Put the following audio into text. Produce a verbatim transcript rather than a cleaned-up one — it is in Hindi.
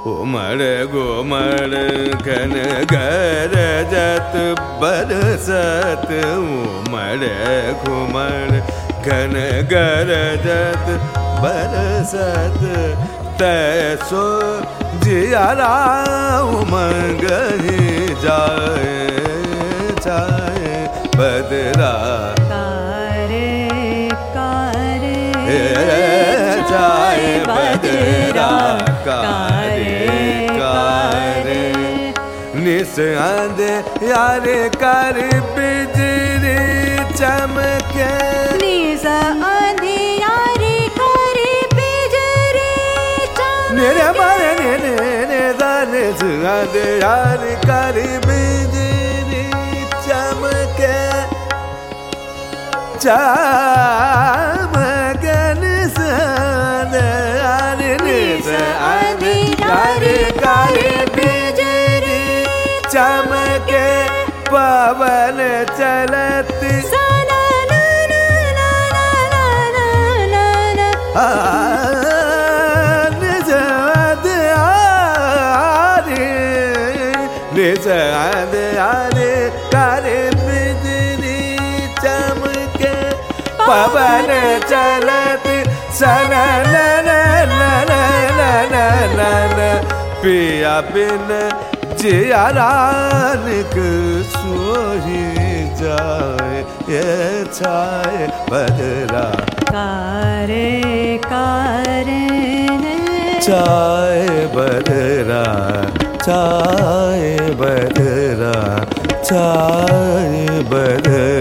उमड़ घुमड़ घन गरजत बरसत उमड़ घुमड़ घन गरजत बरसत तैसो जियारा उमंग ही जाए जाए बदरा कारे कारे जाए बदरा कारे कारे निस आंधे यारे कर बिजली चमके निस आंधे यारे कर बिजली चमके मेरे मारे ने ने ने दाने आंधे यारे कर बिजली चमके चमके निस आंधे यारे निस आंधे यारे कर बिजली चमके पवन चलती निजाद आरे निजाद आरे करे बिजली चमके पवन चलती सना ना ना ना ना ना ना पिया बिन जिया रानिक सोही जाए ये छाए बदरा कारे कारे चाय बदरा चाय बदरा चाय बदरा